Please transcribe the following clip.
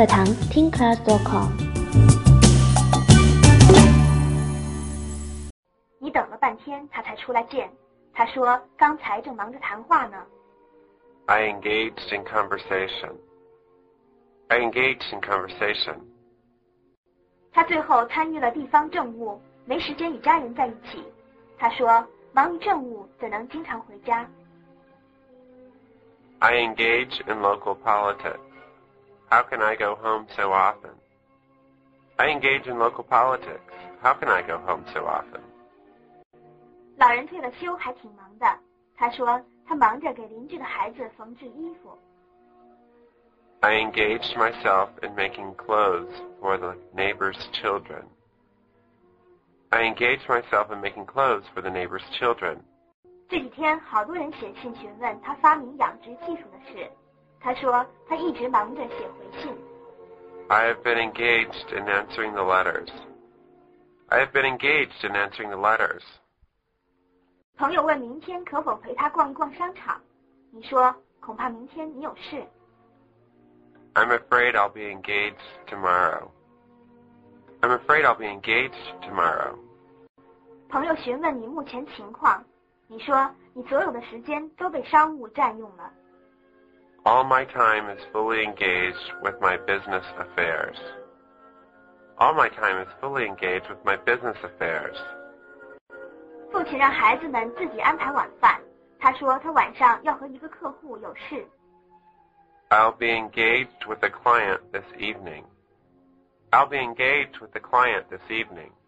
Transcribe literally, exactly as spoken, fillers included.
课堂 听 class dot com。 你等了半天他才出来见，他说刚才正忙着谈话呢。 I engaged in conversation. I engaged in conversation. 他最后参与了地方政务，没时间与家人在一起。他说忙于政务怎能经常回家。 I engage in local politics. How can I go home so often? I engage in local politics. How can I go home so often? 老人退了休还挺忙的，他说他忙着给邻居的孩子缝制衣服。 I engaged myself in making clothes for the neighbor's children. I engaged myself in making clothes for the neighbor's children. 这几天好多人写信询问他发明养殖技术的事，他说他一直忙着写回信。 I have been engaged in answering the letters. I have been engaged in answering the letters. 朋友问明天可否陪他逛一逛商场，你说恐怕明天你有事。 I'm afraid I'll be engaged tomorrow. I'm afraid I'll be engaged tomorrow. 朋友询问你目前情况，你说你所有的时间都被商务占用了。 All my time is fully engaged with my business affairs. All my time is fully engaged with my business affairs. 父亲让孩子们自己安排晚饭，他说他晚上要和一个客户有事。 I'll be engaged with a client this evening. I'll be engaged with a client this evening.